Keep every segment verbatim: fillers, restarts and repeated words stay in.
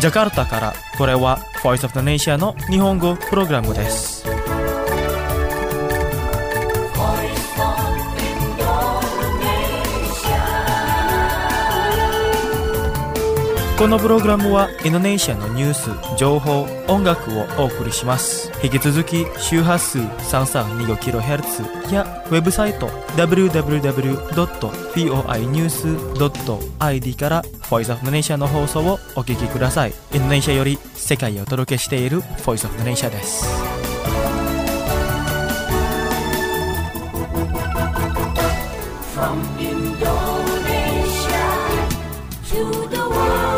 ジャカルタからこれは Voice of the Nation の日本語プログラムです。このプログラムはインドネシアのニュース、情報、音楽をお送りします。引き続き周波数 さんさんにごキロヘルツ やウェブサイト ダブリューダブリューダブリュードットフォーアイニュースドットアイディー から Voice of the Nation の放送をお聞きください。インドネシアより世界へお届けしている Voice of the Nation です。From Indonesia to the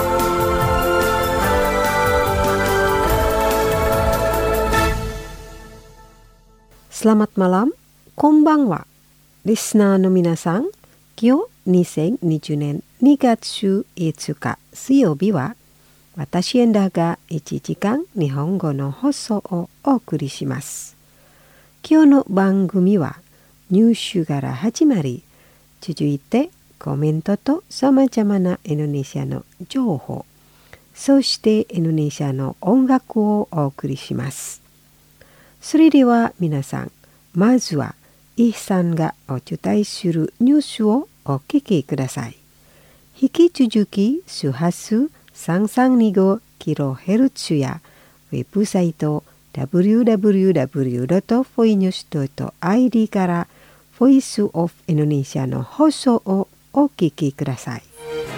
Selamat malam, konbanwa. Listenerの皆さん、今日にせんにじゅうねんにがつじゅういつか水曜日は、私エンダがいちじかん日本語の放送をお送りします。今日の番組はニュースから始まり、続いてコメントとさまざまなインドネシアの情報、そしてインドネシアの音楽をお送りします。それでは皆さん、まずはイヒさんがお伝えするニュースをお聞きください。引き続き周波数さんさんにごキロヘルツ やウェブサイト ダブリューダブリューダブリュードットフォーニュースドットアイディー からボイスオフインドネシアの放送をお聞きください。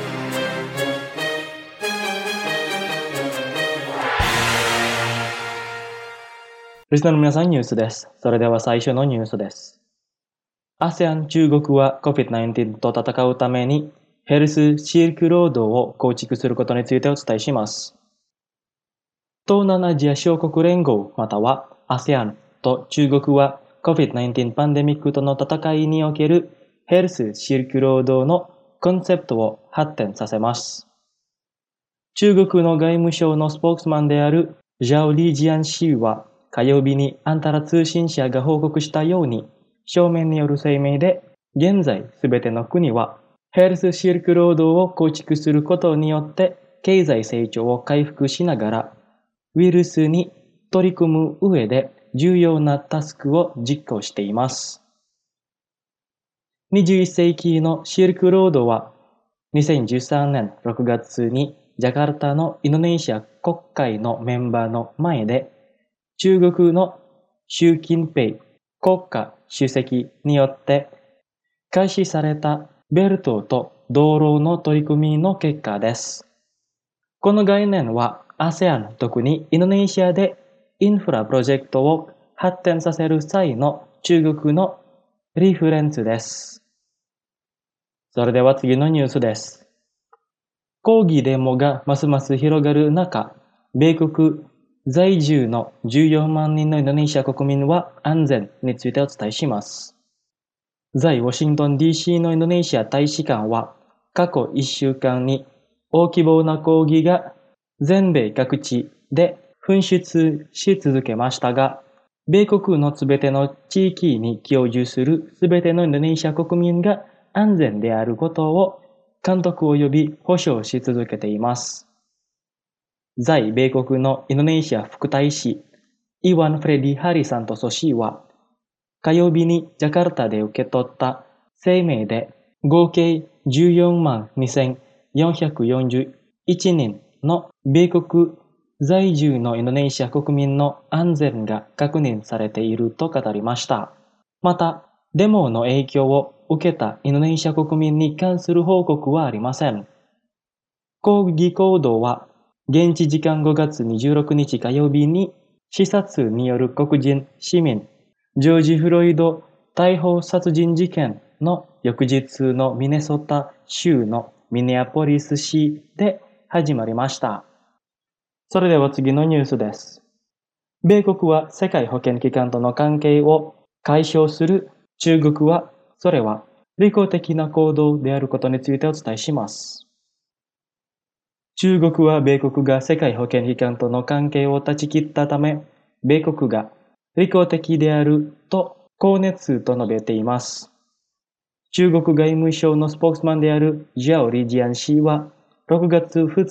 リスナーの皆さん、ニュースです。それでは最初のニュースです。アセアン 中国は コビッドナインティーン と戦うためにヘルスシルクロードを構築することについてお伝えします。東南アジア諸国連合または アセアン と中国は コビッドナインティーン パンデミックとの戦いにおけるヘルスシルクロードのコンセプトを発展させます。中国の外務省のスポークスマンであるジャオ・リージアン氏は火曜日にアンタラ通信社が報告したように、正面による声明で、現在すべての国はヘルスシルクロードを構築することによって経済成長を回復しながら、ウイルスに取り組む上で重要なタスクを実行しています。にじゅういっ世紀のシルクロードは、にせんじゅうさんねんろくがつにジャカルタのインドネシア国会のメンバーの前で、中国の習近平国家主席によって開始されたベルトと道路の取り組みの結果です。この概念は アセアン 特にインドネシアでインフラプロジェクトを発展させる際の中国のリフレンスです。それでは次のニュースです。抗議デモがますます広がる中、米国在住のじゅうよんまん人のインドネシア国民は安全についてお伝えします。在ワシントン ディーシー のインドネシア大使館は過去いっしゅうかんに大規模な抗議が全米各地で噴出し続けましたが、米国のすべての地域に居住するすべてのインドネシア国民が安全であることを監督及び保証し続けています。在米国のインドネシア副大使、イワン・フレディ・ハリサントソ氏は、火曜日にジャカルタで受け取った声明で、合計じゅうよんまんにせんよんひゃくよんじゅういちにんの米国在住のインドネシア国民の安全が確認されていると語りました。また、デモの影響を受けたインドネシア国民に関する報告はありません。抗議行動は、現地時間ごがつにじゅうろくにち火曜日に刺殺による黒人市民ジョージ・フロイド逮捕殺人事件の翌日のミネソタ州のミネアポリス市で始まりました。それでは次のニュースです。米国は世界保健機関との関係を解消する。中国はそれは利己的な行動であることについてお伝えします。中国は米国が世界保健機関との関係を断ち切ったため、米国が利己的であると高熱と述べています。中国外務省のスポークスマンであるジャオ・リジアン氏はろくがつふつか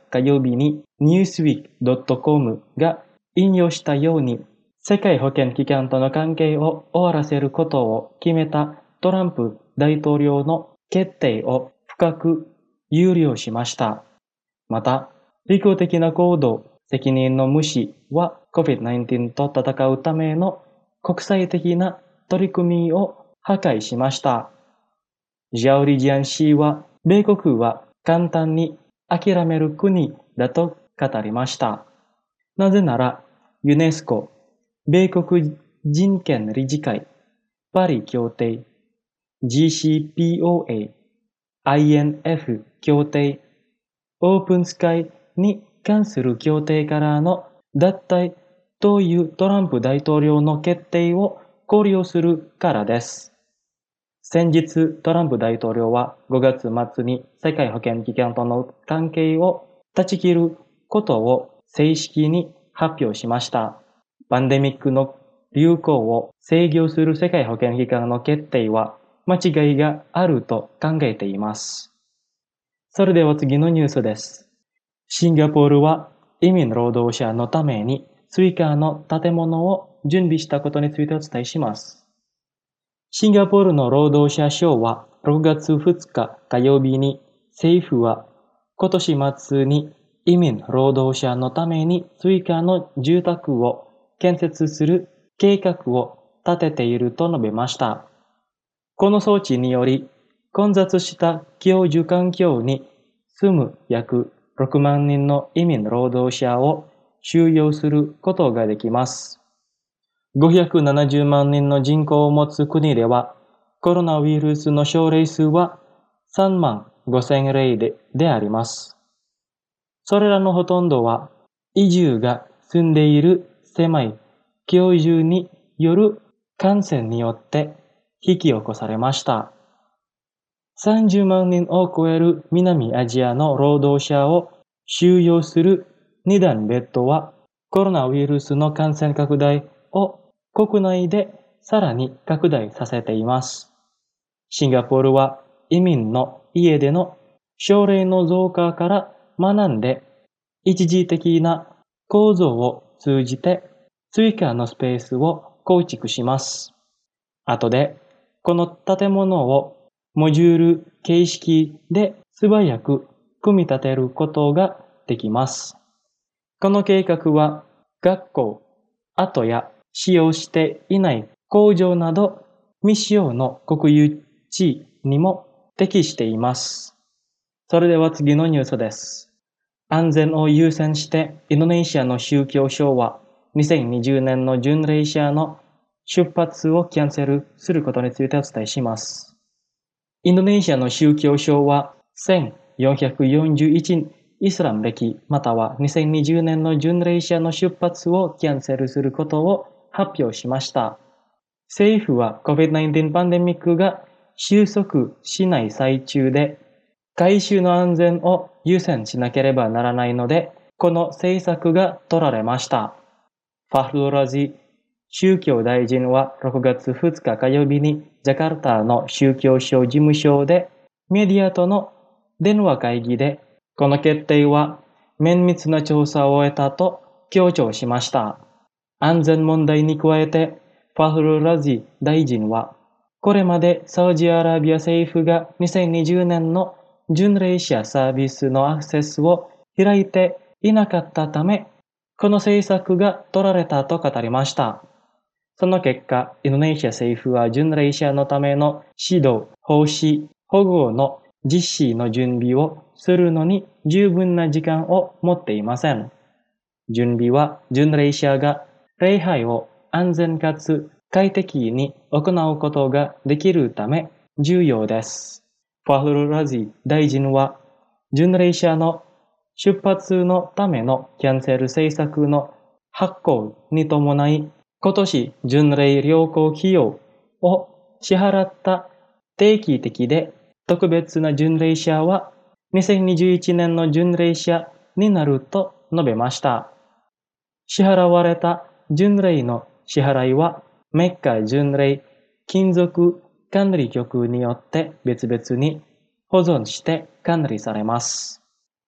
火曜日に ニュースウィークドットコム が引用したように、世界保健機関との関係を終わらせることを決めたトランプ大統領の決定を深く憂慮しました。また、利己的な行動、責任の無視は コビッドナインティーン と戦うための国際的な取り組みを破壊しました。ジャオリジアン氏は、米国は簡単に諦める国だと語りました。なぜなら、ユネスコ、米国人権理事会、パリ協定、ジーシーピーオーエー、アイエヌエフ 協定、オープンスカイに関する協定からの脱退というトランプ大統領の決定を考慮するからです。先日、トランプ大統領はごがつ末に世界保健機関との関係を断ち切ることを正式に発表しました。パンデミックの流行を制御する世界保健機関の決定は間違いがあると考えています。それでは次のニュースです。シンガポールは移民労働者のために追加の建物を準備したことについてお伝えします。シンガポールの労働者省はろくがつふつか火曜日に政府は今年末に移民労働者のために追加の住宅を建設する計画を立てていると述べました。この措置により混雑した居住環境に住む約ろくまんにんの移民労働者を収容することができます。ごひゃくななじゅうまんにんの人口を持つ国では、コロナウイルスの症例数はさんまんごせんれいで、であります。それらのほとんどは、移住が住んでいる狭い居住による感染によって引き起こされました。さんじゅうまんにんを超える南アジアの労働者を収容するに段ベッドは、コロナウイルスの感染拡大を国内でさらに拡大させています。シンガポールは移民の家での症例の増加から学んで、一時的な構造を通じて追加のスペースを構築します。後で、この建物をモジュール形式で素早く組み立てることができます。この計画は学校、跡や使用していない工場など未使用の国有地にも適しています。それでは次のニュースです。安全を優先してインドネシアの宗教省はにせんにじゅうねんの巡礼者の出発をキャンセルすることについてお伝えします。インドネシアの宗教省はせんよんひゃくよんじゅういちイスラム暦またはにせんにじゅうねんの巡礼者の出発をキャンセルすることを発表しました。政府は コビッドナインティーン パンデミックが収束しない最中で、改宗の安全を優先しなければならないので、この政策が取られました。ファフルラジ宗教大臣はろくがつふつか火曜日にジャカルタの宗教省事務所でメディアとの電話会議で、この決定は綿密な調査を終えたと強調しました。安全問題に加えて、ファフルラジ大臣は、これまでサウジアラビア政府がにせんにじゅうねんの巡礼者サービスのアクセスを開いていなかったため、この政策が取られたと語りました。その結果、インドネシア政府は巡礼者のための指導、奉仕、保護の実施の準備をするのに十分な時間を持っていません。準備は巡礼者が礼拝を安全かつ快適に行うことができるため重要です。ファフルラジ大臣は、巡礼者の出発のためのキャンセル政策の発行に伴い、今年巡礼旅行費用を支払った定期的で特別な巡礼者はにせんにじゅういちねんの巡礼者になると述べました。支払われた巡礼の支払いはメッカ巡礼金属管理局によって別々に保存して管理されます。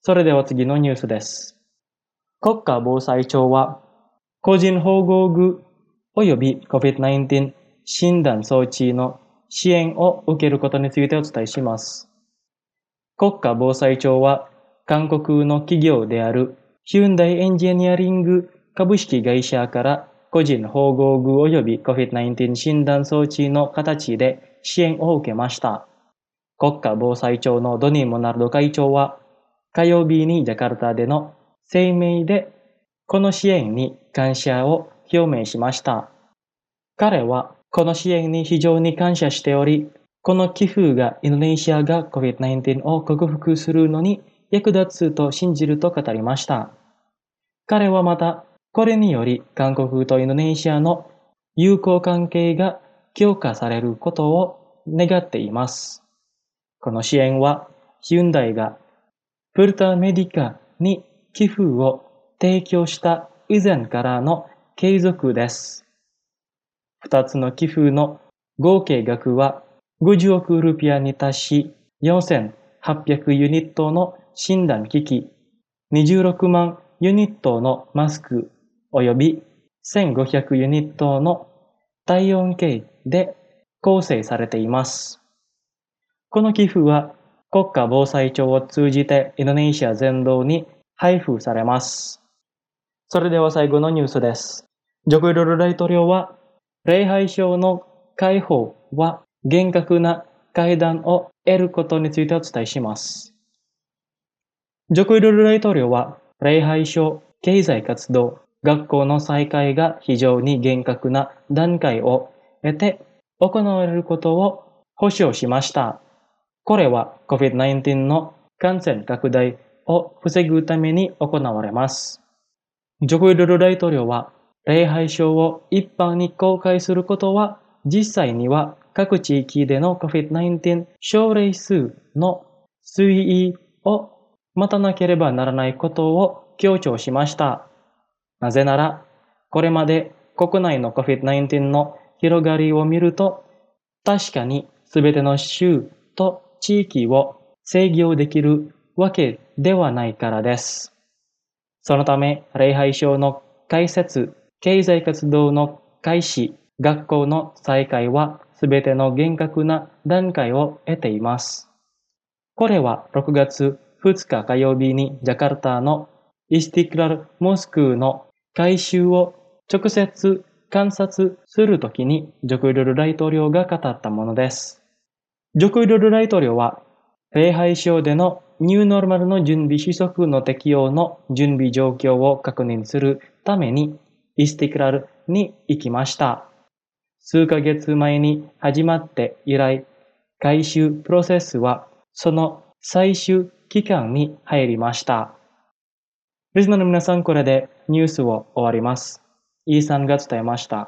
それでは次のニュースです。国家防災庁は、個人保護具及び コビッドナインティーン 診断装置の支援を受けることについてお伝えします。国家防災庁は、韓国の企業であるヒュンダイエンジニアリング株式会社から個人保護具及び コビッドナインティーン 診断装置の形で支援を受けました。国家防災庁のドニー・モナルド会長は、火曜日にジャカルタでの声明でこの支援に感謝を表明しました。彼はこの支援に非常に感謝しており、この寄付がインドネシアが コビッドナインティーン を克服するのに役立つと信じると語りました。彼はまた、これにより韓国とインドネシアの友好関係が強化されることを願っています。この支援はヒュンダイがプルタメディカに寄付を提供した以前からの継続です。二つの寄付の合計額はごじゅうおくルピアに達し、よんせんはっぴゃくユニットの診断機器、にじゅうろくまんユニットのマスク、およびせんごひゃくユニットの体温計で構成されています。この寄付は国家防災庁を通じてインドネシア全土に配布されます。それでは最後のニュースです。ジョコ・ウィドド大統領は、礼拝所の開放は厳格な階段を得ることについてお伝えします。ジョコ・ウィドド大統領は、礼拝所、経済活動、学校の再開が非常に厳格な段階を得て行われることを保証しました。これは コビッドナインティーン の感染拡大を防ぐために行われます。ジョコ・ウィドド大統領は、礼拝所を一般に公開することは、実際には各地域での コビッドナインティーン 症例数の推移を待たなければならないことを強調しました。なぜなら、これまで国内の コビッドナインティーン の広がりを見ると、確かにすべての州と地域を制御できるわけではないからです。そのため、礼拝所の開設、経済活動の開始、学校の再開はすべての厳格な段階を得ています。これはろくがつふつか火曜日にジャカルタのイスティクラルモスクの改修を直接観察するときにジョコ・ウィドド大統領が語ったものです。ジョコ・ウィドド大統領は、礼拝所でのニューノーマルの準備施策の適用の準備状況を確認するためにイスティクラルに行きました。数ヶ月前に始まって以来、改修プロセスはその最終期間に入りました。リスナーの皆さん、これでニュースを終わります。イーさんが伝えました。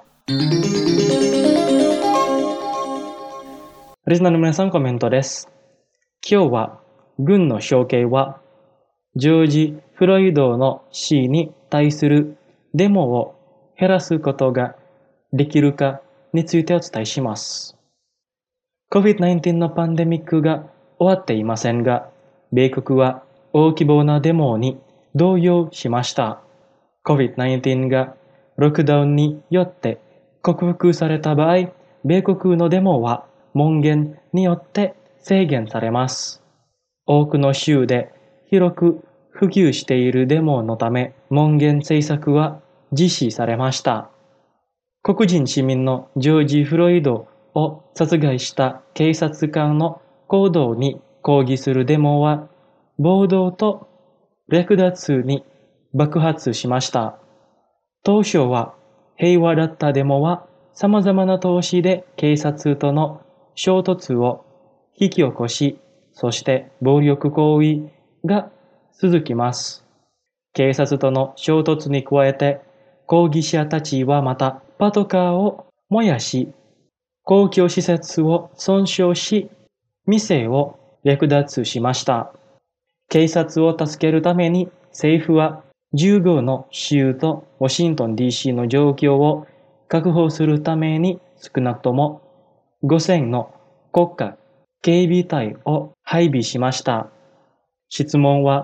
リスナーの皆さん、コメントです。今日は軍の承継はジョージ・フロイドの死に対するデモを減らすことができるかについてお伝えします。コビッドナインティーン のパンデミックが終わっていませんが、米国は大規模なデモに動揺しました。コビッドナインティーン がロックダウンによって克服された場合、米国のデモは門限によって制限されます。多くの州で広く普及しているデモのため、門限政策は実施されました。黒人市民のジョージ・フロイドを殺害した警察官の行動に抗議するデモは、暴動と略奪に爆発しました。当初は平和だったデモは、様々な投資で警察との衝突を引き起こし、そして暴力行為が続きます。警察との衝突に加えて、抗議者たちはまたパトカーを燃やし、公共施設を損傷し、店を略奪しました。警察を助けるために政府はじゅうごの州とワシントン ディーシー の状況を確保するために少なくともごせんの国家警備隊を配備しました。質問は、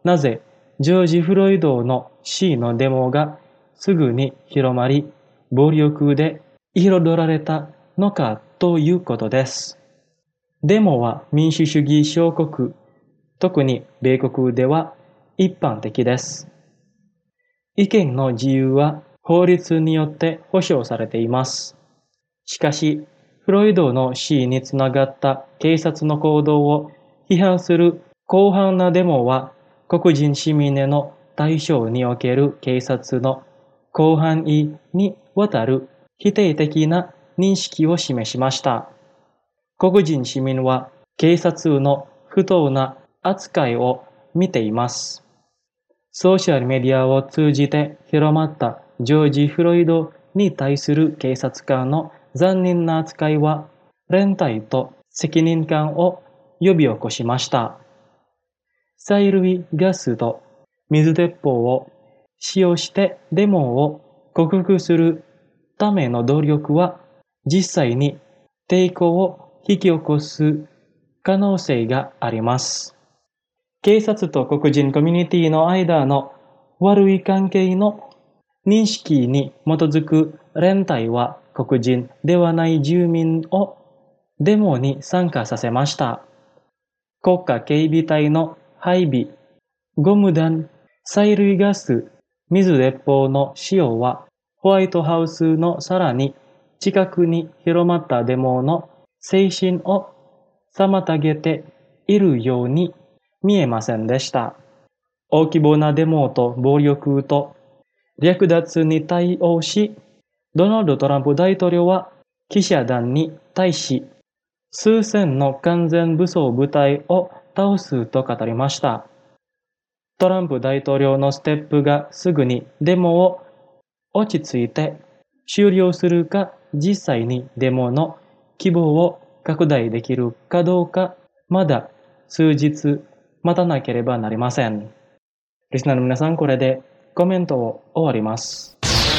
なぜジョージ・フロイドの死のデモがすぐに広まり、暴力で彩られたのかということです。デモは民主主義小国、特に米国では一般的です。意見の自由は法律によって保障されています。しかし、フロイドの死につながった警察の行動を批判する広範なデモは、黒人市民への対象における警察の広範囲にわたる否定的な認識を示しました。黒人市民は警察の不当な扱いを見ています。ソーシャルメディアを通じて広まったジョージ・フロイドに対する警察官の残忍な扱いは、連帯と責任感を呼び起こしました。催涙ガスと水鉄砲を使用してデモを克服するための努力は、実際に抵抗を引き起こす可能性があります。警察と黒人コミュニティの間の悪い関係の認識に基づく連帯は、黒人ではない住民をデモに参加させました。国家警備隊の配備、ゴム弾、催涙ガス、水鉄砲の使用は、ホワイトハウスのさらに近くに広まったデモの推進を妨げているように見えませんでした。大規模なデモと暴力と略奪に対応し、ドナルド・トランプ大統領は記者団に対し、数千の完全武装部隊を倒すと語りました。トランプ大統領のステップがすぐにデモを落ち着いて終了するか、実際にデモの規模を拡大できるかどうか、まだ数日待たなければなりません。リスナーの皆さん、これでコメントを終わります。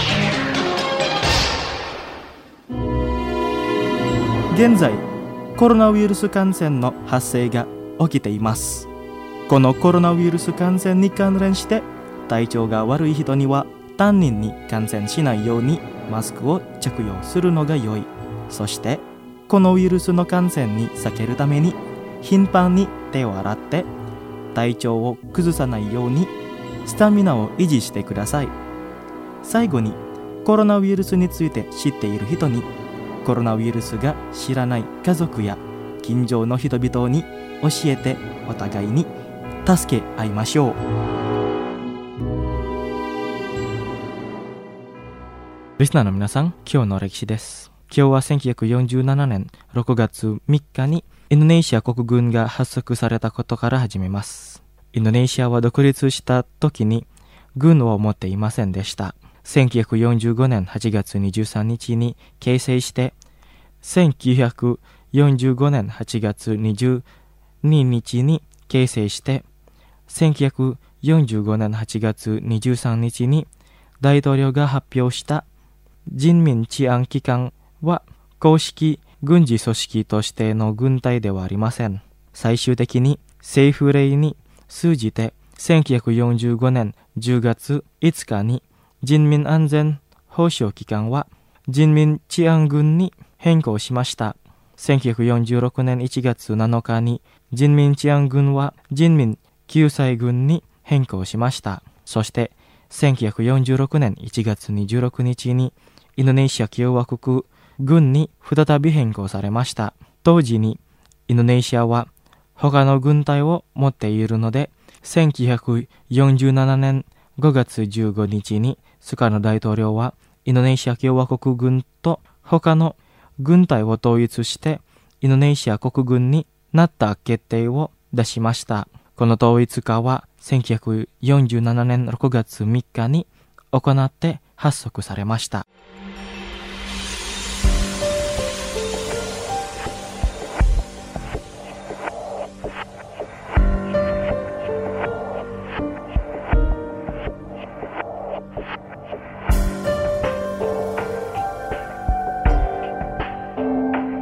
現在、コロナウイルス感染の発生が起きています。このコロナウイルス感染に関連して、体調が悪い人には他人に感染しないようにマスクを着用するのが良い。そして、このウイルスの感染に避けるために、頻繁に手を洗って体調を崩さないようにスタミナを維持してください。最後に、コロナウイルスについて知っている人に、コロナウイルスが知らない家族や近所の人々に教えて、お互いに助け合いましょう。リスナーの皆さん、今日の歴史です。今日はせんきゅうひゃくよんじゅうななねんろくがつみっかにインドネシア国軍が発足されたことから始めます。インドネシアは独立した時に軍を持っていませんでした。せんきゅうひゃくよんじゅうごねんはちがつにじゅうさんにちに形成して、せんきゅうひゃくよんじゅうごねんはちがつにじゅうににちに形成して、せんきゅうひゃくよんじゅうごねんはちがつにじゅうさんにちに大統領が発表した人民治安機関は公式軍事組織としての軍隊ではありません。最終的に政府令に通じてせんきゅうひゃくよんじゅうごねんじゅうがついつかに人民安全保障機関は人民治安軍に変更しました。せんきゅうひゃくよんじゅうろくねんいちがつなのかに人民治安軍は人民救済軍に変更しました。そしてせんきゅうひゃくよんじゅうろくねんいちがつにじゅうろくにちにインドネシア共和国軍に再び変更されました。当時にインドネシアは他の軍隊を持っているので、せんきゅうひゃくよんじゅうななねんごがつじゅうごにちにスカルノ大統領はインドネシア共和国軍と他の軍隊を統一してインドネシア国軍になった決定を出しました。この統一化はせんきゅうひゃくよんじゅうななねんろくがつみっかに行って発足されました。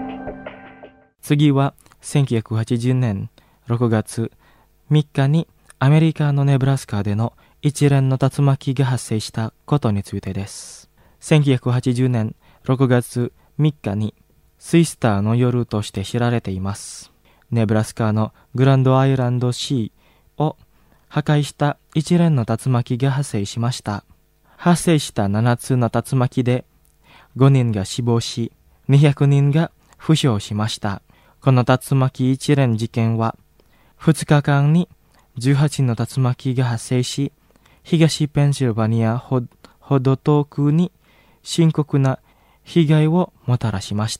次はせんきゅうひゃくはちじゅうねんろくがつみっかにアメリカのネブラスカでの一連の竜巻が発生したことについてです。せんきゅうひゃくはちじゅうねんろくがつみっかにツイスターの夜として知られています。ネブラスカのグランドアイランドシーを破壊した一連の竜巻が発生しました。発生したななつの竜巻でごにんが死亡し、にひゃくにんが負傷しました。この竜巻一連事件はふつかかんにじゅうはちの竜巻が発生し、東ペンシルバニアほど遠くに深刻な被害をもたらしました。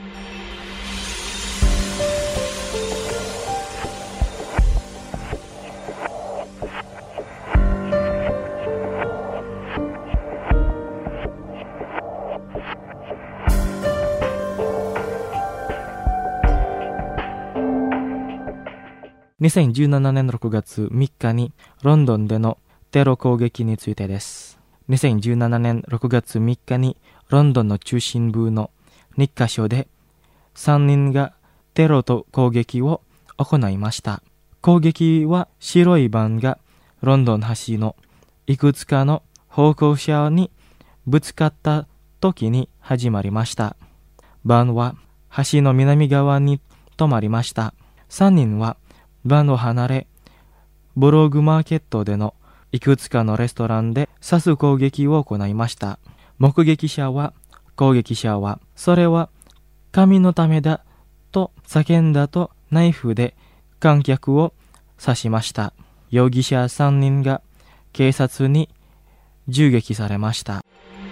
にせんじゅうななねんろくがつみっかにロンドンでのテロ攻撃についてです。にせんじゅうななねんろくがつみっかにロンドンの中心部のにかしょでさんにんがテロと攻撃を行いました。攻撃は白いバンがロンドン橋のいくつかの歩行者にぶつかった時に始まりました。バンは橋の南側に止まりました。さんにんはバンを離れ、ボローグマーケットでのいくつかのレストランで刺す攻撃を行いました。目撃者は、攻撃者は、それは神のためだと叫んだとナイフで観客を刺しました。容疑者さんにんが警察に銃撃されました。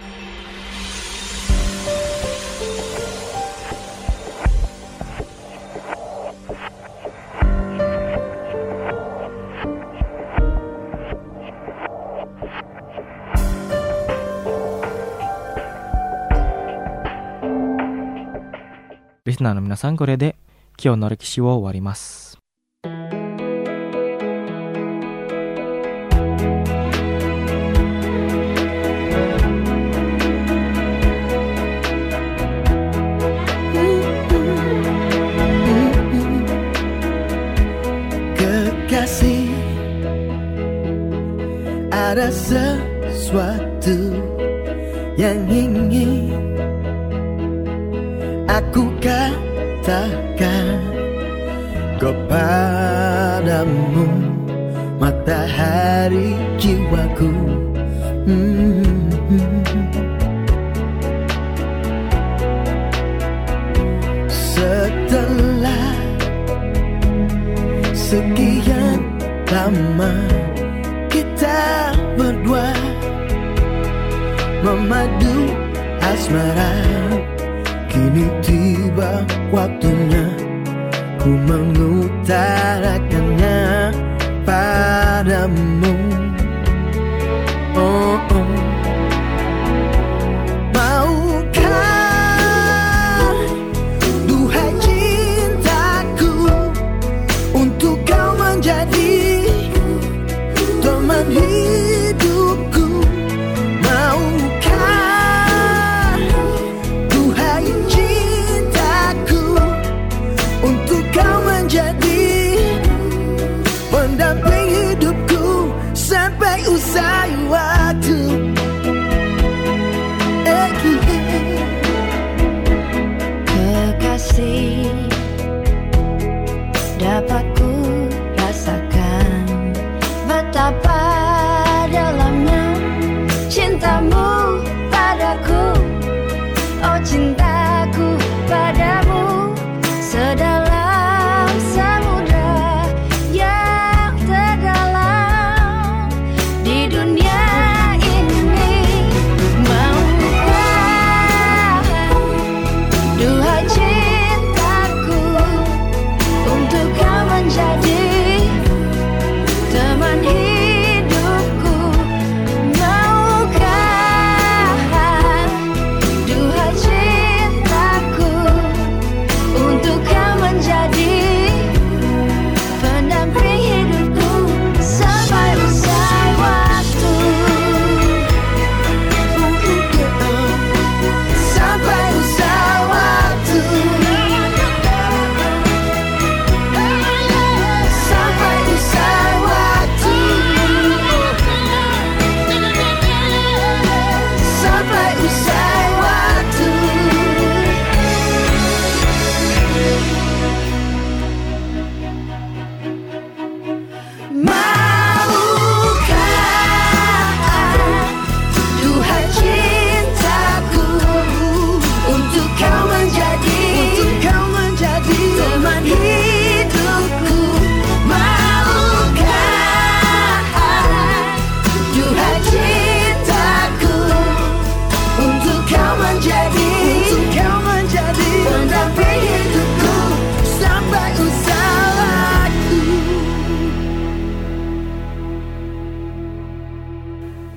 リスナーの皆さん、これで今日の歴史を終わります。 Kekasih, ada sesuatu yang ingin aku katakan kepadamu, matahari jiwaku. hmm. Setelah sekian lama kita berdua memadu asmara, kini tiba waktunya ku mengutarakannya padamu. Oh, oh. Maukah, duhai cintaku, untuk kau menjadi teman hidupku? Maukah, duhai cintaku, untuk kau menjadi pendamping hidupku sampai usai waktu?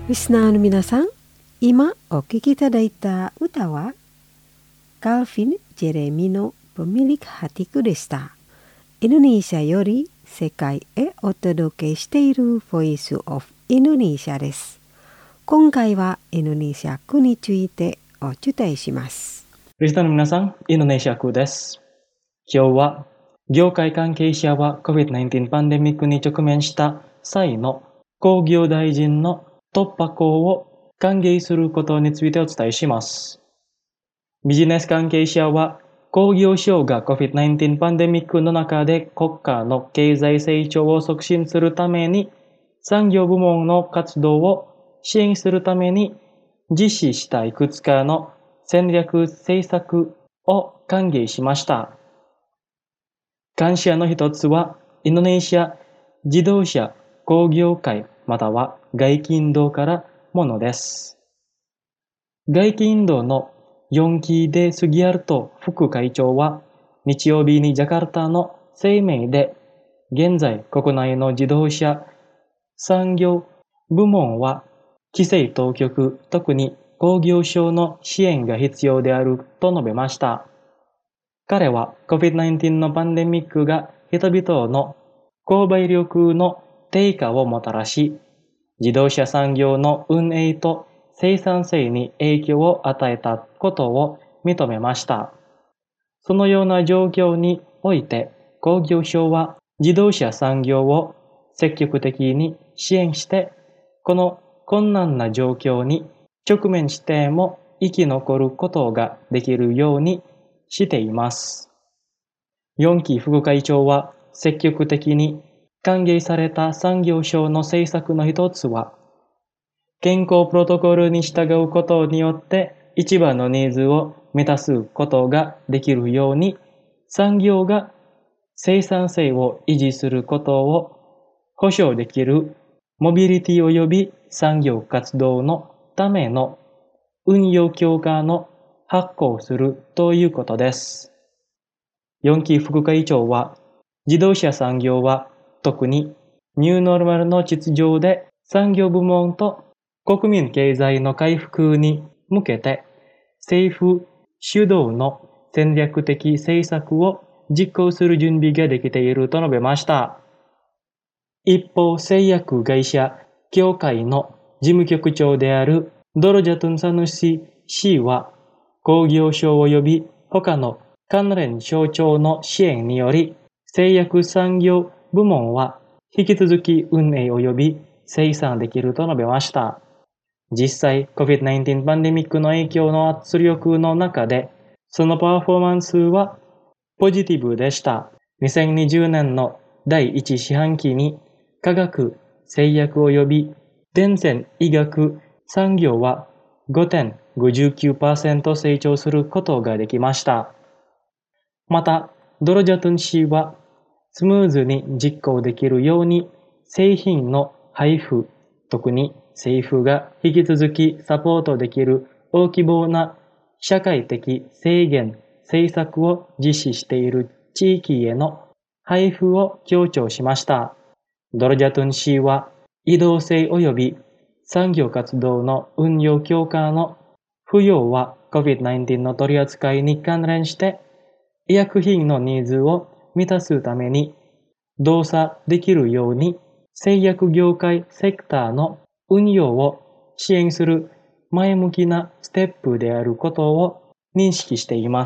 リスナーの皆さん、今お聴きいただいた歌はカルフィン・ジェレミのPemilik Hatikuでした。インドネシアより世界へお届けしている Voice of Indonesia です。今回はインドネシア語についてお伝えします。 リスナーの皆さん、インドネシア語です。今日は業界関係者は コビッドナインティーン パンデミックに直面した際の工業大臣の突破口を歓迎することについてお伝えします。ビジネス関係者は工業省が コビッドナインティーン パンデミックの中で国家の経済成長を促進するために産業部門の活動を支援するために実施したいくつかの戦略政策を歓迎しました。感謝の一つはインドネシア自動車工業会または外勤労からものです。外勤労のよんきでスギアルト副会長は日曜日にジャカルタの声明で現在国内の自動車産業部門は規制当局特に工業省の支援が必要であると述べました。彼は コビッドナインティーン のパンデミックが人々の購買力の低下をもたらし、自動車産業の運営と生産性に影響を与えたことを認めました。そのような状況において、工業省は自動車産業を積極的に支援して、この困難な状況に直面しても生き残ることができるようにしています。よんき副会長は積極的に歓迎された産業省の政策の一つは、健康プロトコルに従うことによって一番のニーズを満たすことができるように、産業が生産性を維持することを保証できるモビリティ及び産業活動のための運用強化の発行するということです。よんき副会長は、自動車産業は特にニューノーマルの秩序で産業部門と国民経済の回復に向けて政府主導の戦略的政策を実行する準備ができていると述べました。一方、製薬会社協会の事務局長であるドロジャトン・サヌシ氏は、工業省及び他の関連省庁の支援により、製薬産業部門は引き続き運営及び生産できると述べました。実際、コビッドナインティーン パンデミックの影響の圧力の中で、そのパフォーマンスはポジティブでした。にせんにじゅうねんのだいいち四半期に化学、製薬及び伝染医学産業は ごてんごきゅうパーセント 成長することができました。また、ドロジャトン氏はスムーズに実行できるように製品の配布、特に政府が引き続きサポートできる大規模な社会的制限政策を実施している地域への配布を強調しました。ドロジャトン氏は移動性及び産業活動の運用強化の付要は コビッドナインティーン の取り扱いに関連して医薬品のニーズを満たすために動作できるように製薬業界セクターの運用を支援する前向きなステップであることを認識しています。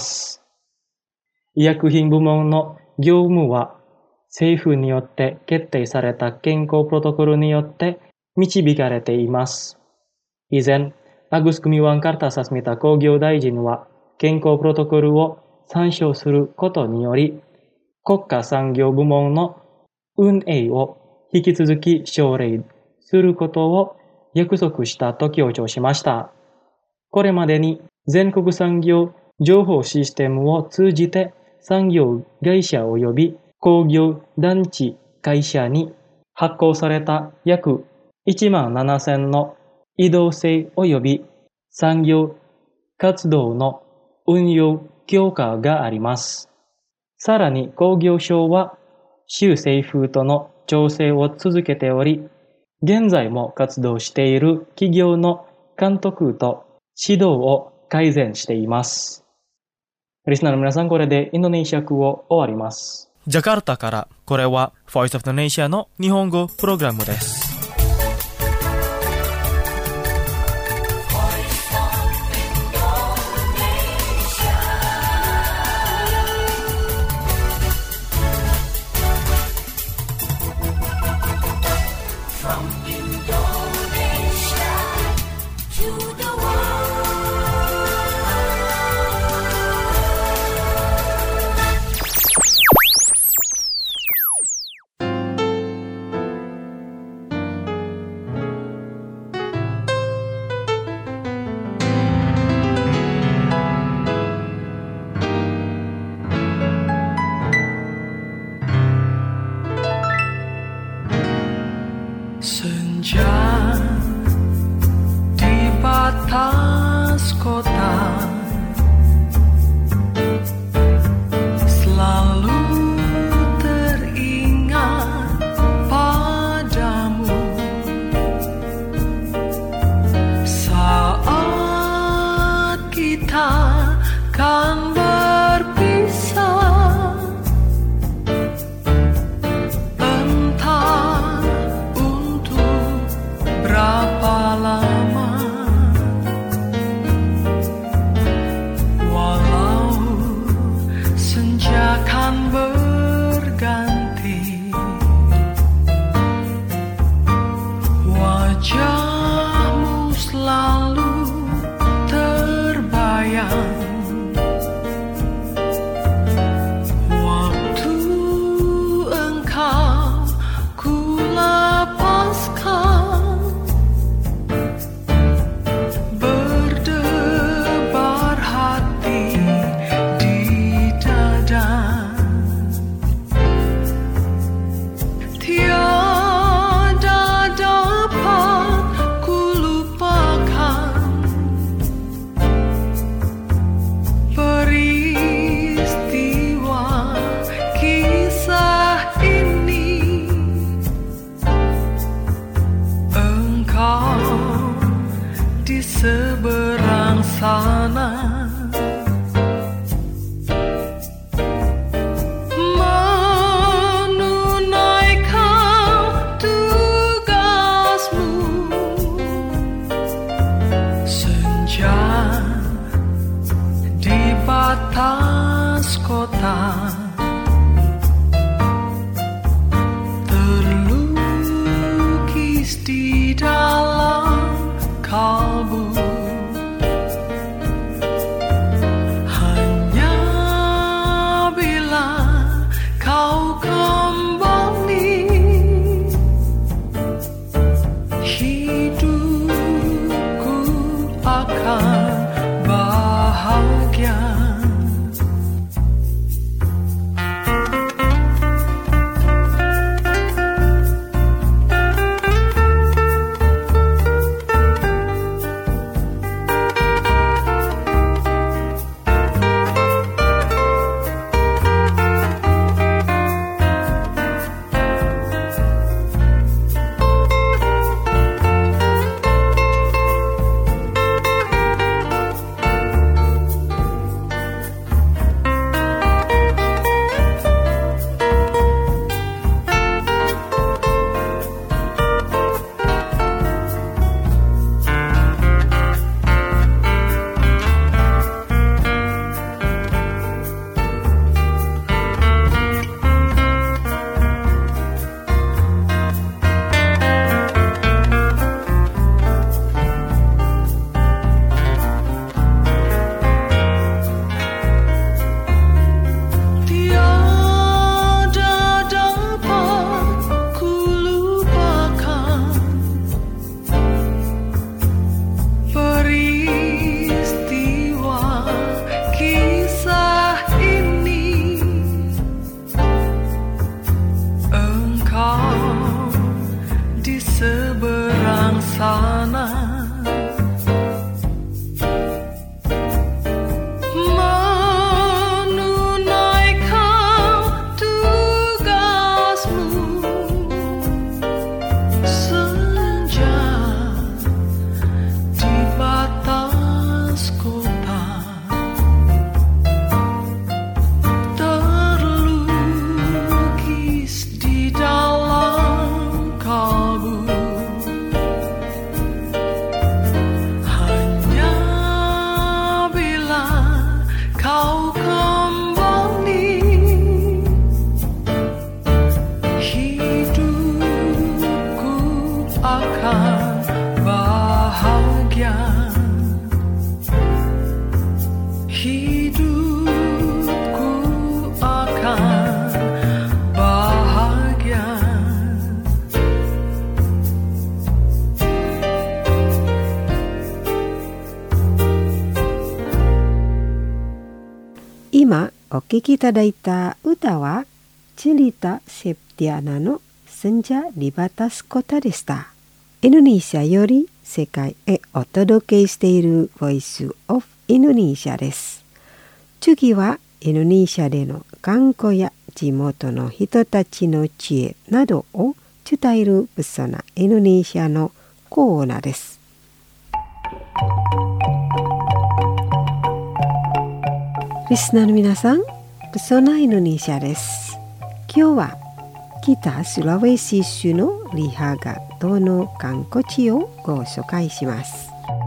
医薬品部門の業務は政府によって決定された健康プロトコルによって導かれています。以前、アグス・クミワン・カルタサスミタ工業大臣は健康プロトコルを参照することにより、国家産業部門の運営を引き続き奨励することを約束したと強調しました。これまでに全国産業情報システムを通じて産業会社及び工業団地会社に発行された約いちまんななせんの移動性及び産業活動の運用強化があります。さらに工業省は州政府との調整を続けており、 現在も活動している企業の監督と指導を改善しています。リスナーの皆さん、これでインドネシア語を終わります。 ジャカルタから、これは Voice of Indonesia の日本語プログラムです。 Senja di batas kota selalu teringat padamu saat kita kan berpisah. Berapa lama, walau senja kan berganti, wajahmu selalu terbayang. Waktu engkau ku lepaskan, seberang sana menunaikan tugasmu. Senja di batas kota terlukis di dalam kalbu. Hanya bila kau kembali, hidupku akan bahagia. 今お聴きいただいた歌はチリタ・セプティアナのセンジャ・リバタスコタでした。インドネシアより世界へお届けしているボイスオフインドネシアです。次はインドネシアでの観光や地元の人たちの知恵などを伝えるブソナインドネシアのコーナーです。リスナーの皆さん、ブソナインドネシアです。今日は北スラウェシ州のリハガ島の観光地をご紹介します。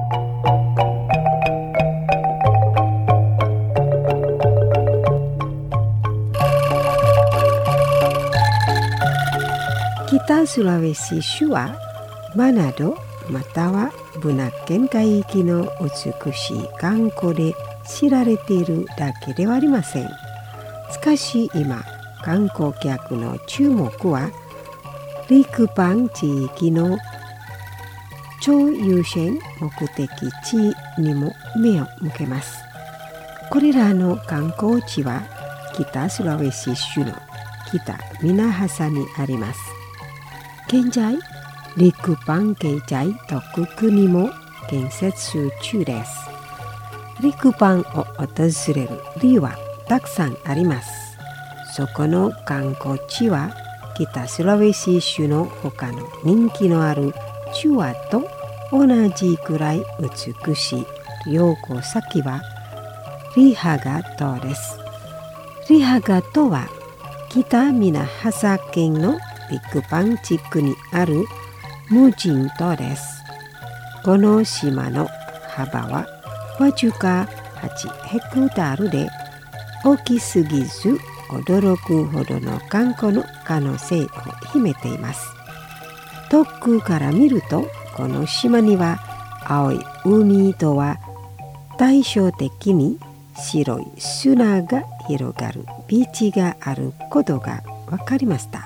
北スラウェシ州はマナドまたはブナケン海域の美しい観光で知られているだけではありません。しかし今観光客の注目はリクパン地域の超優先目的地にも目を向けます。これらの観光地は北スラウェシ州の北ミナハサにあります。現在リクパン経済特区にも建設中です。リクパンを訪れる理由はたくさんあります。そこの観光地は北スラウェシ州の他の人気のあるチュアと同じくらい美しい旅行先はリハガ島です。リハガ島は北ミナハサ県のリクパン地区にある無人島です。この島の幅はわずかはちヘクタールで大きすぎず驚くほどの観光の可能性を秘めています。遠くから見るとこの島には青い海とは対照的に白い砂が広がるビーチがあることが分かりました。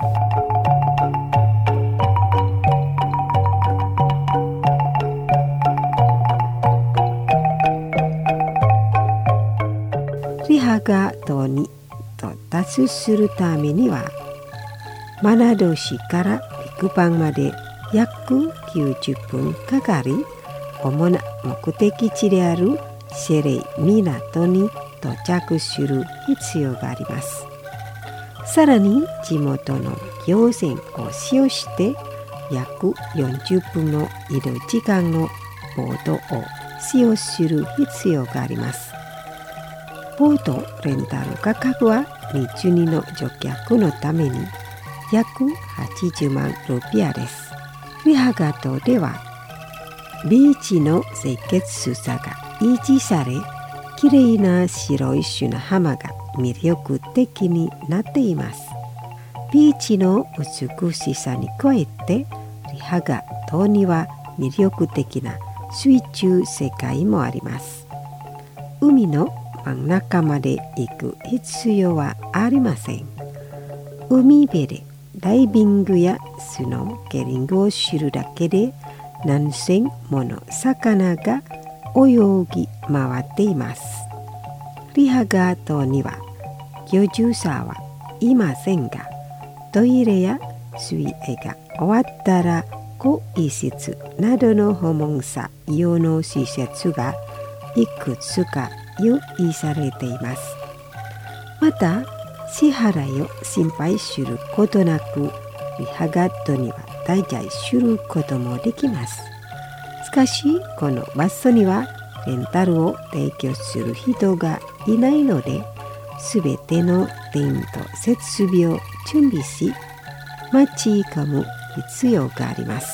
リハガ島に到達するためにはマナド市からリクパンまで約きゅうじゅっぷんかかり、主な目的地であるシェレイ港に到着する必要があります。さらに地元の行船を使用して約よんじゅっぷんの移動時間のボートを使用する必要があります。ボートレンタル価格はにじゅうにの乗客のために約はちじゅうまんルピアです。リハガ島ではビーチの清潔さが維持され、きれいな白い砂浜が魅力的になっています。ビーチの美しさに加えてリハガ島には魅力的な水中世界もあります。海の真ん中まで行く必要はありません。海辺でダイビングやスノーケリングをするだけで何千もの魚が泳ぎ回っています。リハガ島には居住者はいませんが、トイレや水泳が終わったら更衣室などの訪問者用の施設がいくつか用意されています。また支払いを心配することなくリハガ島には滞在することもできます。しかしこの場所にはレンタルを提供する人がいないので、すべてのテント設備を準備し待ち込む必要があります。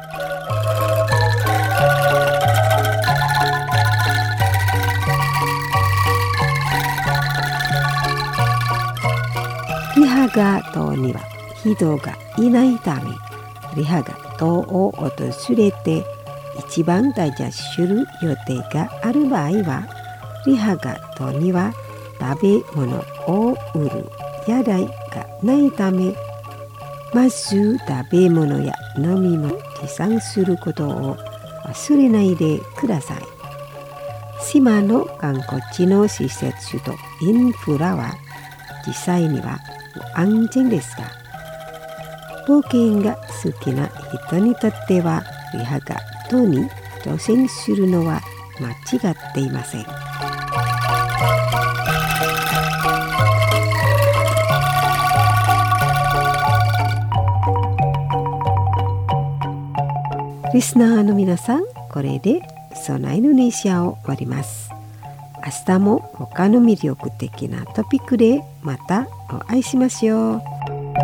リハガ島には人がいないため、リハガ島を訪れて一番滞在する予定がある場合は、リハガ島には食べ物を売る屋台がないため、まず食べ物や飲み物を持参することを忘れないでください。 島の観光地の施設とインフラは実際には安全ですが、冒険が好きな人にとってはリハガ島に挑戦するのは間違っていません。リスナーの皆さん、これでそのインドネシアを終わります。明日も他の魅力的なトピックでまたお会いしましょう。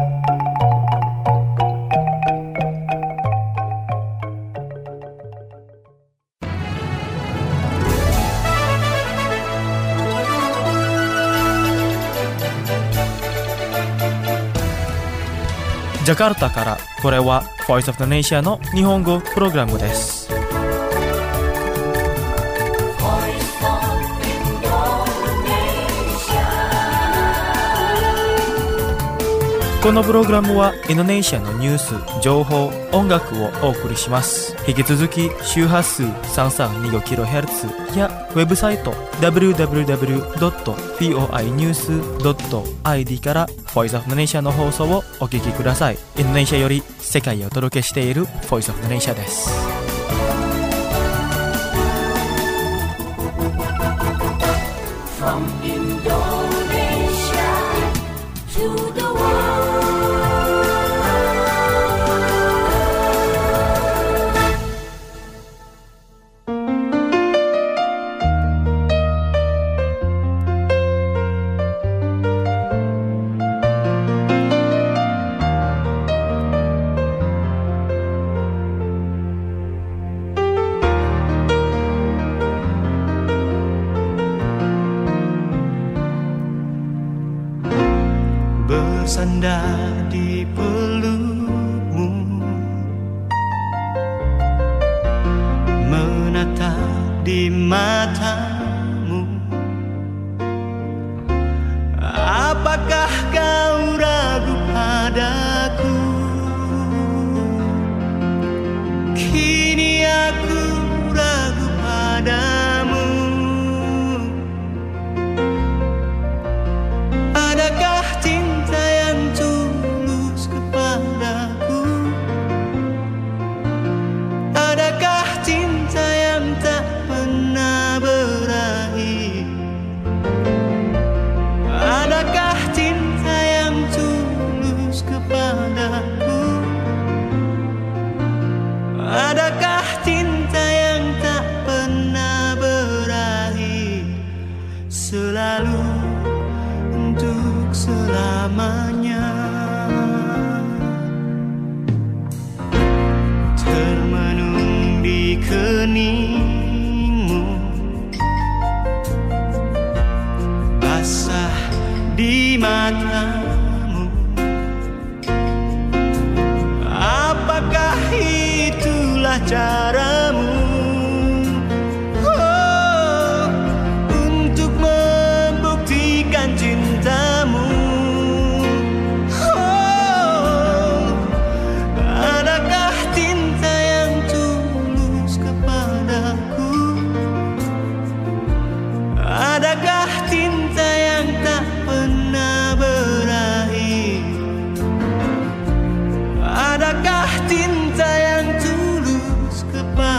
ジャカルタからこれは Voice of Indonesia の日本語プログラムです。このプログラムはインドネシアのニュース、情報、音楽をお送りします。引き続き周波数 さんさんにごキロヘルツ やウェブサイト ダブリューダブリューダブリュードットフォーニュースドットアイディー から Voice of Indonesia の放送をお聞きください。インドネシアより世界へお届けしている Voice of Indonesia です。 From Indonesia to the world. Bersandar di pelukmu, menatap di matamu. Apakah kau ragu padaku? Kini aku ragu padamu. Adakah cinta yang tulus kepadaku? Adakah cinta yang tak pernah berakhir? Adakah cinta yang tulus kepadaku? Adakah cinta yang tak pernah berakhir? Selalu untuk selamanya. Termenung di keningmu, basah di matamu. Apakah itulah caramu? Oh, untuk membuktikan cintamu. Oh, adakah cinta yang tulus kepadaku? Adakah cinta yang tak pernah berakhir? Adakah cinta yang tulus kepadaku?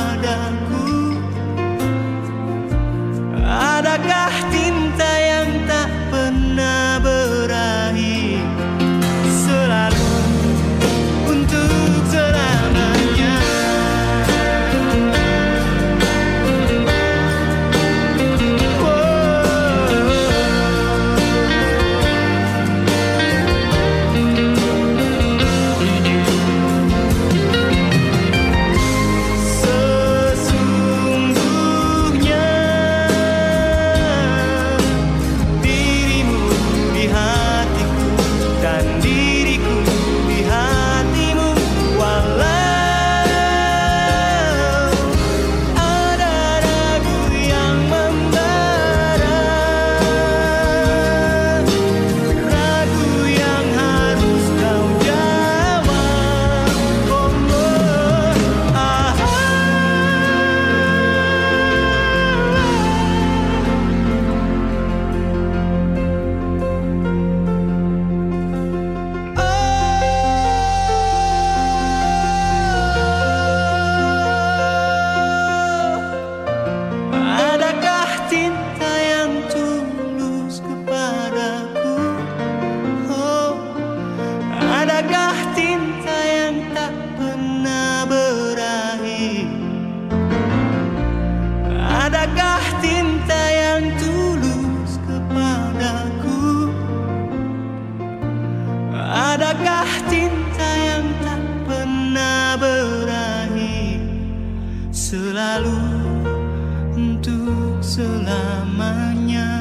selamanya.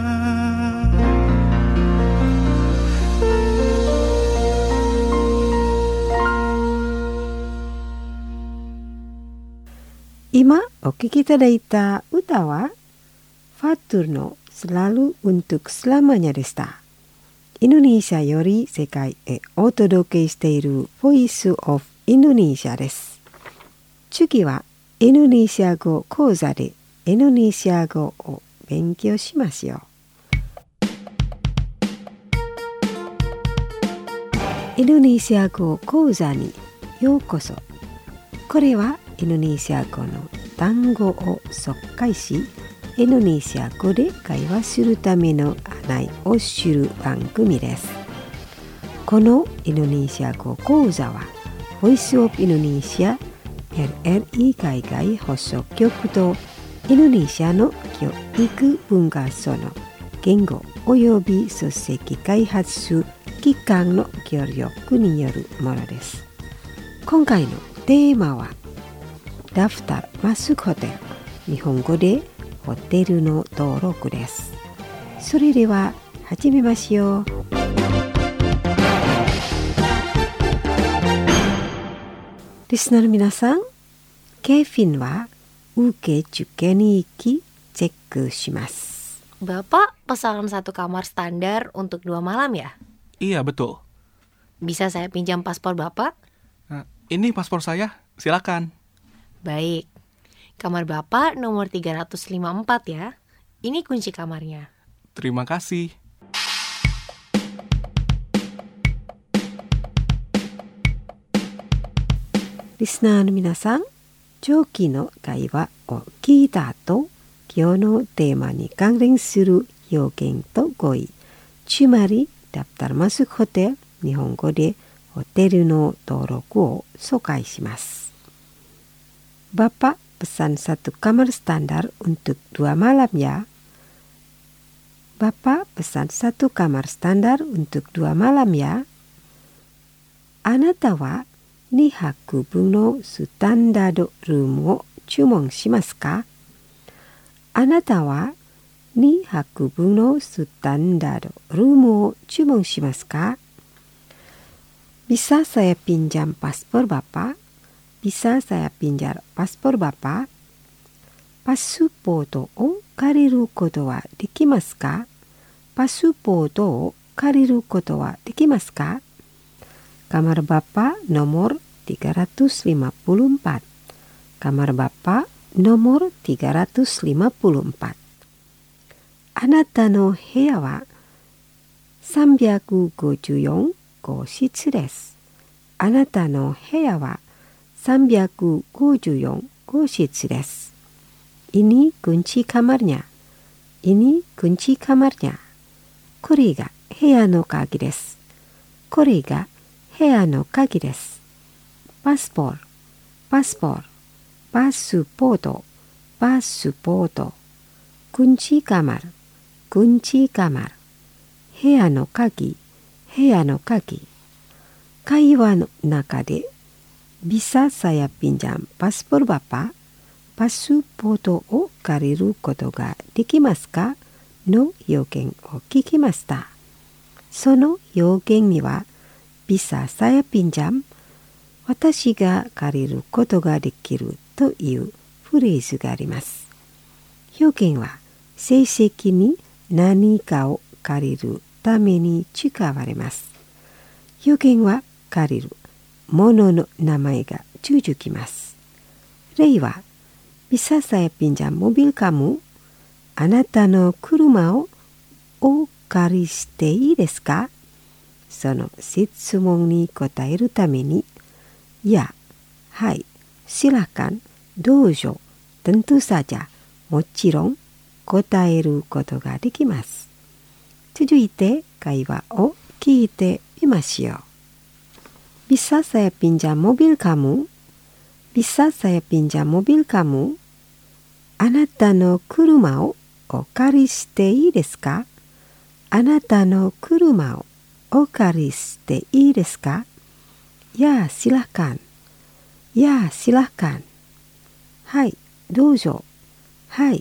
Ima o聞きいただいた歌はファトゥルのSelalu untuk selamanyaでした。インドネシアより世界へお届けしている Voice of Indonesia です。次はインドネシア語講座でインドネシア語を勉強しますよ。インドネシア語講座にようこそ。これはインドネシア語の単語を速解し、インドネシア語で会話するための案内を知る番組です。このインドネシア語講座は、Voice of Indonesia エルエルイー 海外放送局とインドネシアの教育文化層の言語及び書籍開発機関の協力によるものです。今回のテーマはダフタルマスクホテル、日本語でホテルの登録です。それでは始めましょう。リスナーの皆さん、ケフィンは受付に行きチェックします。 Bapak pesan satu kamar standar untuk dua malam ya? Iya, betul. Bisa saya pinjam paspor Bapak? Nah, ini paspor saya, silakan. Baik, kamar Bapak nomor tiga ratus lima puluh empat ya. Ini kunci kamarnya. Terima kasih. Listenerの皆さん、上記の会話を聞いた後、今日のテーマに関連する表現と語彙、つまりダフタルマスクホテル、日本語でホテルの登録を紹介します。Bapak pesan satu kamar standar untuk dua malam ya. Bapak pesan satu kamar standar untuk dua malam ya. あなたはにはくぶんのスタンダードルームを注文しますか？あなたはにはくぶんのスタンダードルームを注文しますか？ Bisa saya pinjam paspor Bapak?Bisa saya pinjam paspor Bapak? パスポートを借りることはできますか？パスポートを借りることはできますか？ Kamar Bapak nomor tiga ratus lima puluh empat. Kamar Bapak nomor tiga ratus lima puluh empat. あなたの部屋はさんびゃくごじゅうよん号室です。あなたの部屋はさんびゃくごじゅうよん号室です。Ini kunci kamarnya. Ini kunci kamarnya. これが部屋の鍵です。これが部屋の鍵です。パスポート、パスポート、パスポート、パスポート。kunci kamar、kunci kamar。部屋の鍵、部屋の鍵。会話の中でBisa saya pinjam paspor Bapak? パスポートを借りることができますかの表現を聞きました。その表現には、Bisa saya pinjam? 私が借りることができるというフレーズがあります。表現は、正式に何かを借りるために使われます。表現は借りる。ものの名前が続きます。例は、Bisa saya pinjam mobil kamu? あなたの車をお借りしていいですか？その質問に答えるために、いや、はい、silakan、どうぞ、tentu saja、もちろん答えることができます。続いて会話を聞いてみましょう。Bisa saya pinjam mobil kamu? Bisa saya pinjam mobil kamu? あなたの車をお借りしていいですか？あなたの車をお借りしていいですか？ Ya, silakan. Ya, silakan. はい、どうぞ。はい、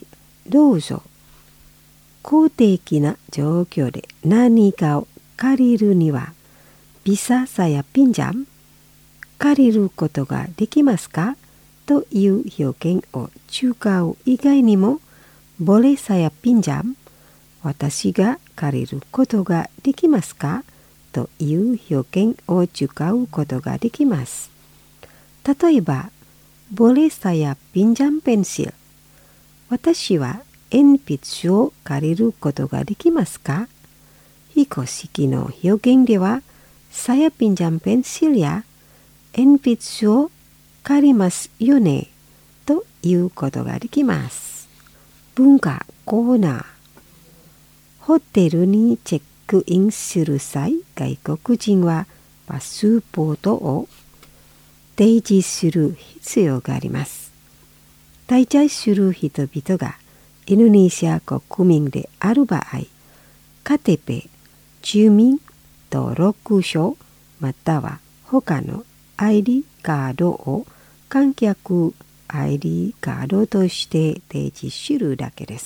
どうぞ。公的な状況で何かを借りるには、ビザさやピンジャム、借りることができますかという表現を使う以外にも、ボレさやピンジャム、私が借りることができますかという表現を使うことができます。例えば、ボレさやピンジャムペンシル、私は鉛筆を借りることができますか？非公式の表現では、saya pinjam pensil ya、鉛筆を借りますよねということができます。文化コーナー。ホテルにチェックインする際、外国人はパスポートを提示する必要があります。滞在する人々がインドネシア国民である場合、カテペ、住民登録書または他の アイディー カードを観客 アイディー カードとして提示するだけです。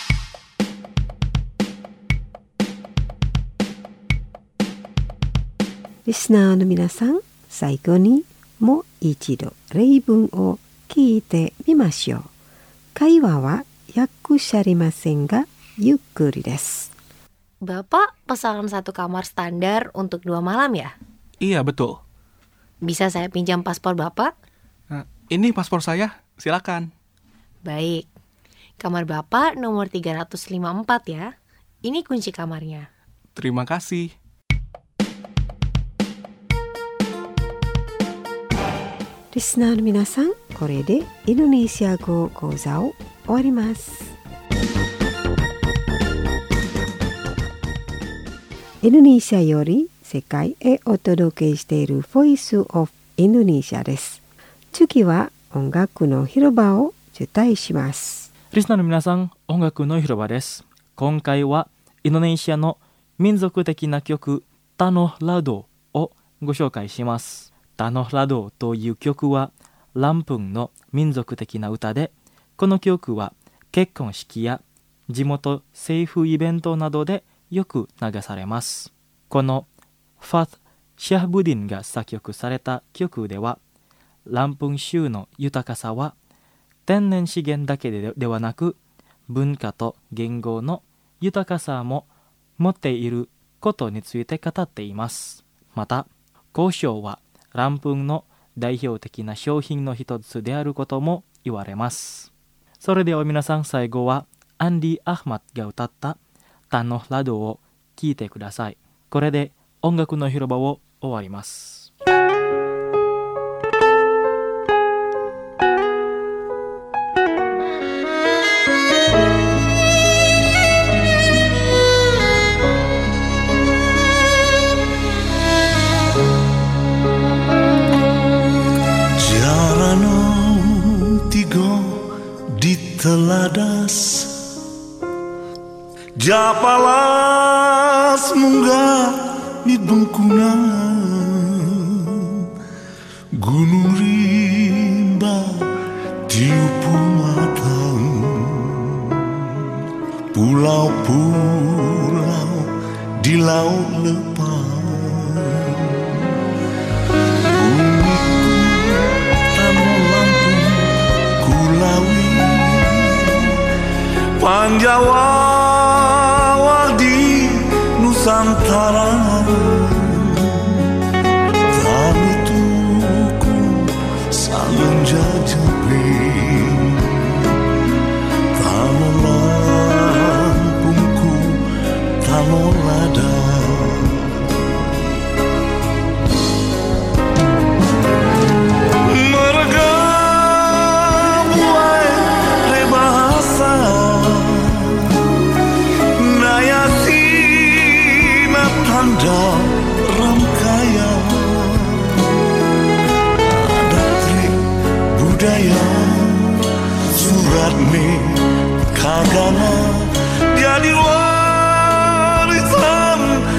リスナーの皆さん、最後にもう一度例文を聞いてみましょう。会話は訳されませんが、ゆっくりです。 Bapak pesan satu kamar standar untuk dua malam ya? Iya, betul. Bisa saya pinjam paspor Bapak? Nah, ini paspor saya, silakan. Baik. Kamar Bapak nomor tiga ratus lima puluh empat ya. Ini kunci kamarnya. Terima kasih. Listenerの皆さん、これでインドネシア語講座を終わります。インドネシアより世界へお届けしているボイスオブインドネシアです。次は音楽の広場を受胎します。 リスナーの皆さん、音楽の広場です。今回はインドネシアの民族的な曲タノラドをご紹介します。タノラドという曲はランプンの民族的な歌で、この曲は結婚式や地元政府イベントなどでよく流されます。このファツ・シャハブディンが作曲された曲では、ランプン州の豊かさは天然資源だけでではなく、文化と言語の豊かさも持っていることについて語っています。また、交渉はランプンの代表的な商品の一つであることも言われます。それでは皆さん、最後はアンディ・アフマッドが歌ったタノラドを聴いてください。これで音楽の広場を終わります。 Teladas Japalas munggah di bengkungan Gunung rimba tiupu matang Pulau-pulau di laut lepas Bumiku tanah Lampung kulawi Panjawa di Nusantara Tani tuku salun jajabe Tanah Lampungku tanah lada Merga buai rebahasa Tanda Ramkaya Ada trik budaya Surat me Kagana Jadi warisan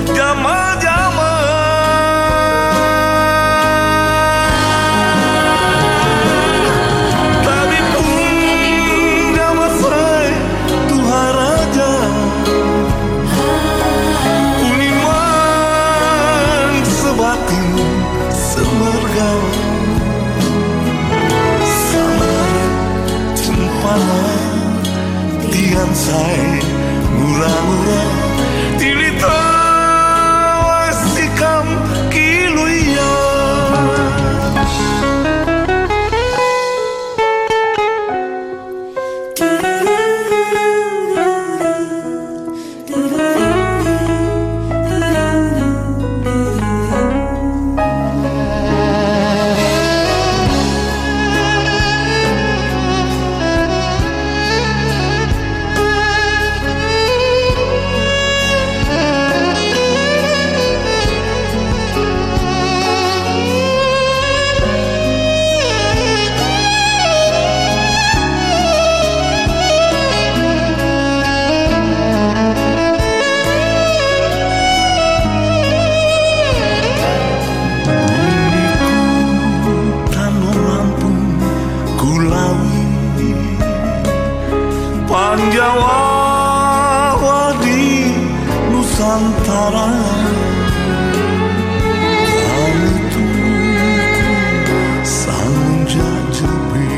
Nusantara. Kami tunggu sang menjadi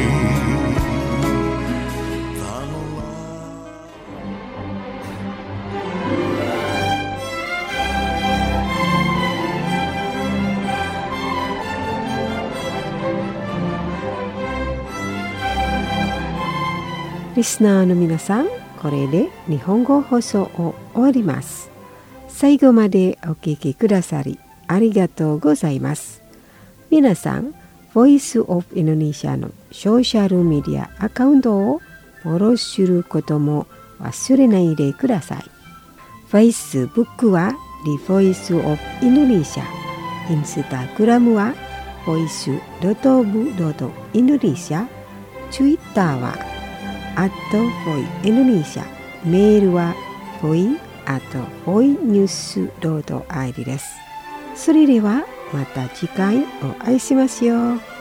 リスナーの皆さん、これで日本語放送を終わります。最後までお聞きくださりありがとうございます。皆さん、Voice of Indonesia のソーシャルメディアアカウントをフォローすることも忘れないでください。Facebook は The Voice of Indonesia、Instagram は ボイスドットオブドットインドネシア、Twitter はアットボイインドネシア、メールはボイアットボイニュースドットアイディです。それではまた次回お会いしましょう。